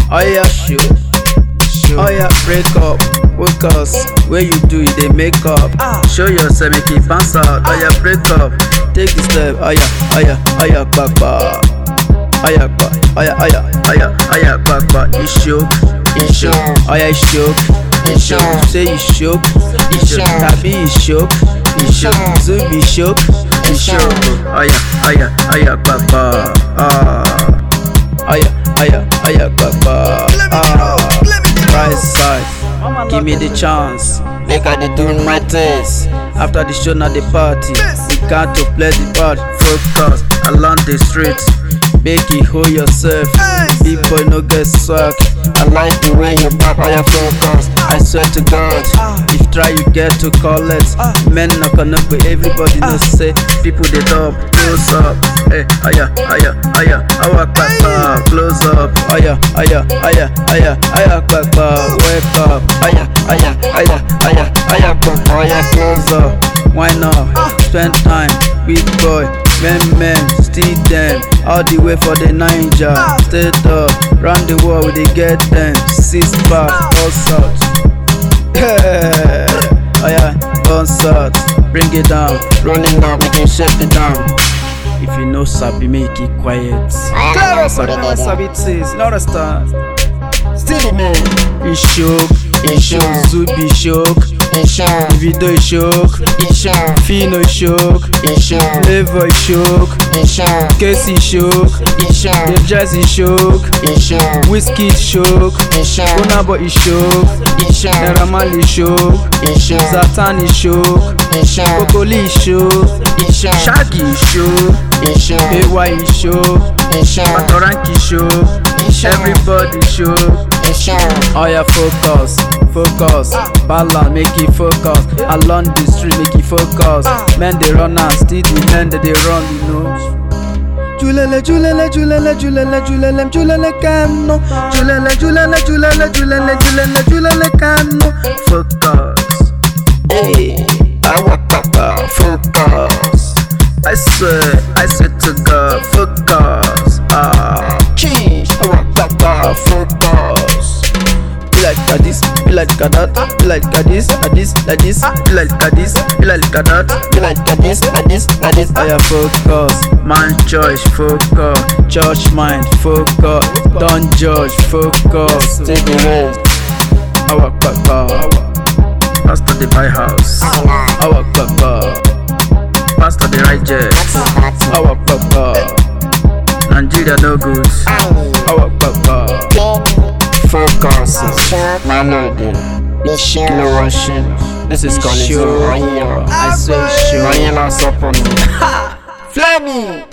Oh yeah, show. Oh yeah, break up. Focus. Where you do it, they make up. Show yourself, make it bounce out. Oh yeah, break up. Take the step. Oh yeah, back. Oh yeah, back. You shook. Oh yeah, you shook. You say you shook. Happy you shook. Zubi shook. Oh yeah, back. Oh yeah, back. Right side, give me the chance. Make I dey do my things. After the show, not the party. We got to play the part. Focus along the streets. Make it hold yourself. Big boy no get swag. I like the way you back on your focus. I swear to God, If try you get to call it. Men not connect with everybody. No say people they dub. Close up. Hey, aya, back. Close up. Aya, back. Wake up. aya, Close up. Why not? Spend time with boy. Men, still them. All the way for the Niger. Stay up. Round the world we they get them. 6 pack, all sorts. Yeah. Oh yeah, all sorts. Bring it down. running up, we can shut it down. If you know Sabi, make it quiet. Sabi says, not a star. Still man, You shook. Zubi shook. Video shook. Fino shook. Flavor shook. Casey shook. The Jazzy shook. Whiskey shook. Bonabo is shook. Naramali shook. Zatani shook. Kokoli shook. Shaggy shook. AY shook. Patoranki shook. Everybody shook. Oh yeah, focus. Balance, make it focus. Along the street, make it focus. Men they run and still the men that they run, you know. Julele cano. Focus. Hey, focus. I swear to God, focus. Cheese, focus. Be like this, be like that, be like this, like this, be like this, be like that. Be like this. I have focus, man choice, focus, church mind, focus, don't judge, focus. Take the rest. Our papa, pastor the buy house. Our papa, pastor the right jet. Our papa, Nigeria no good. Our papa. Focus, my lord. No rushing. This is calling Sure. to I say sure. Ryan, support me. Flammy.